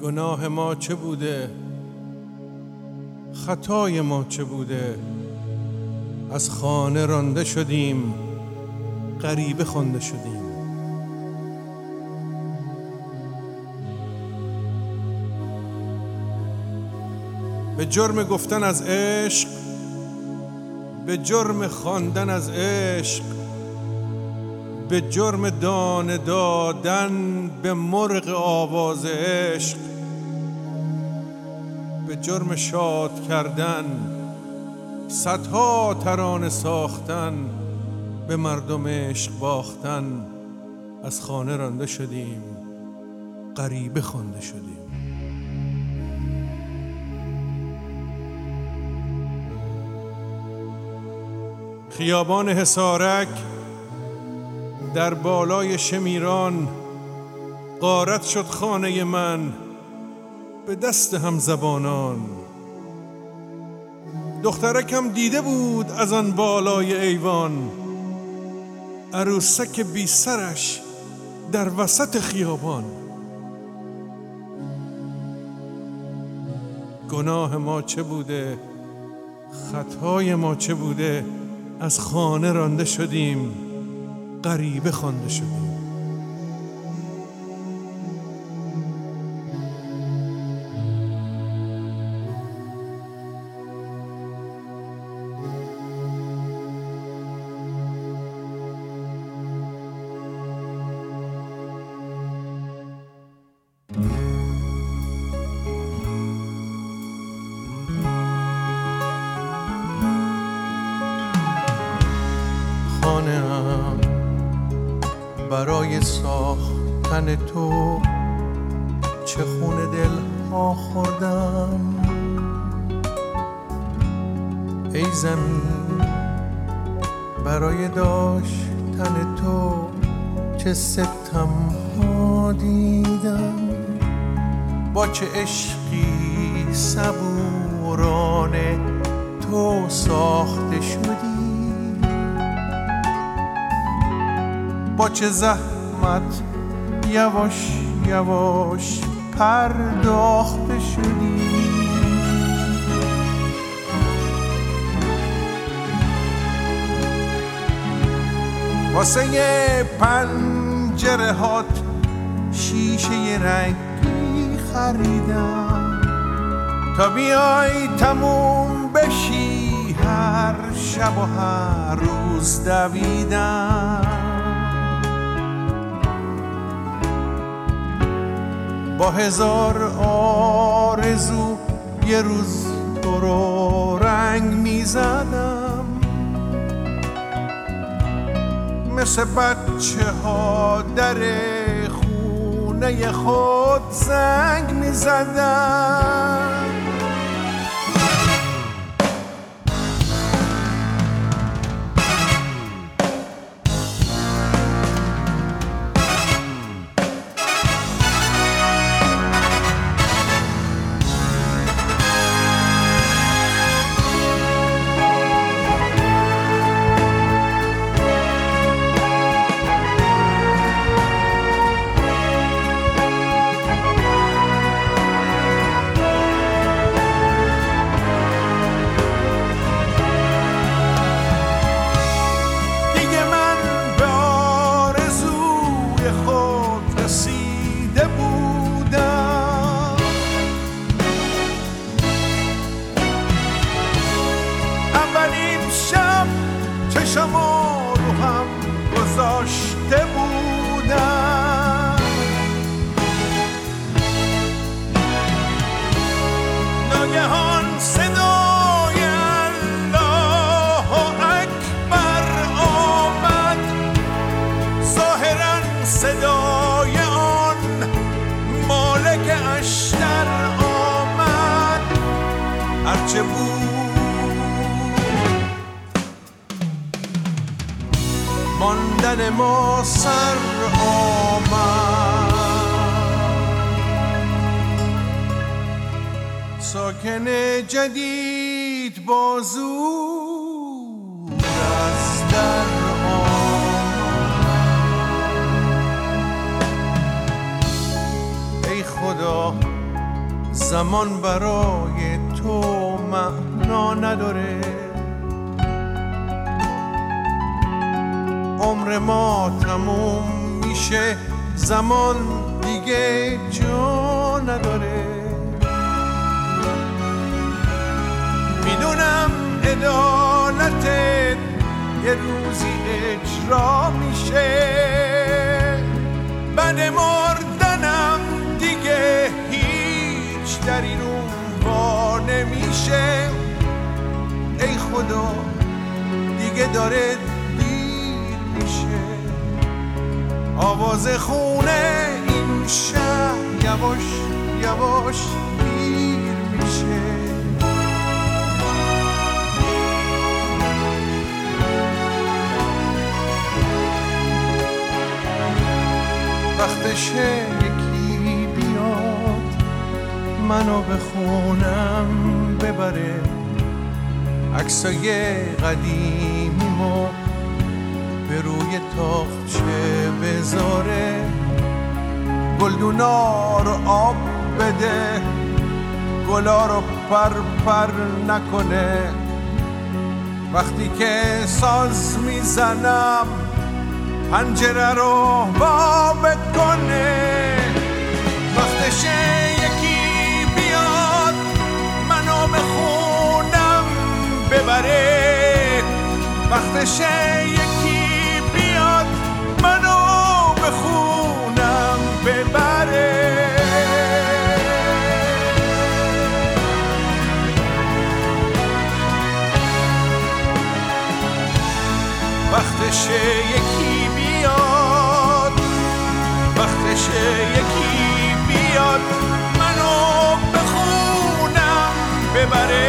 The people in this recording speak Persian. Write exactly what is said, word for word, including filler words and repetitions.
گناه ما چه بوده، خطای ما چه بوده، از خانه رانده شدیم، غریبه خوانده شدیم. به جرم گفتن از عشق، به جرم خواندن از عشق، به جرم دانه دادن به مرغ آواز عشق، به جرم شاد کردن، صدها ترانه ساختن، به مردم عشق باختن، از خانه رانده شدیم، غریبه خوانده شدیم. خیابان حصارک در بالای شمیران غارت شد خانه من به دست همزبانان. دخترکم دیده بود از آن بالای ایوان عروسک بی سرش در وسط خیابان. گناه ما چه بوده، خطای ما چه بوده، از خانه رانده شدیم، غریبه خوانده شدیم. خانه‌ام برای ساختن تو چه خون دل ها خوردم. ای زمین برای داشتن تو چه ستم ها دیدم. با چه عشقی صبورانه تو ساخته شدی، با چه زحمت یواش یواش پرداخته شدی. واسه پنجره هات شیشه رنگی خریدم تا بیای تموم بشی، هر شب و هر روز دویدم. با هزار آرزو یه روز تو رو رنگ میزدم، مثل بچه ها در خونه خود زنگ میزدم. شما رو هم گذاشته بودم، ناگهان صدای الله اکبر آمد، ظاهرا صدای آن مالک اشتر آمد. هرچه بود ماندن ما سر آمد. ساکن جدید بازور از در آمد. ای خدا زمان برای تو معنا نداره. عمر ما تموم میشه، زمان دیگه جا نداره. میدونم عدالتت یه روزی اجرا میشه، بعد مردنم دیگه هیچ در این اون وا نمیشه. ای خدا دیگه داره دیر میشه، آواز خونه این شهر یواش یواش پیر میشه. وقتشه یکی بیاد منو به خونم ببره، عکسای قدیمیمو به روی تاقچه بذاره، گلدونا رو آب بده، گلا رو پر پر نکنه. وقتی که ساز میزنم پنجره رو وا بکنه. وقتشه یکی بیاد منو به خونم ببره، وقتشه یکی بیاد منو به خونم ببره. وقتشه یکی بیاد، وقتشه یکی بیاد منو به خونم ببره.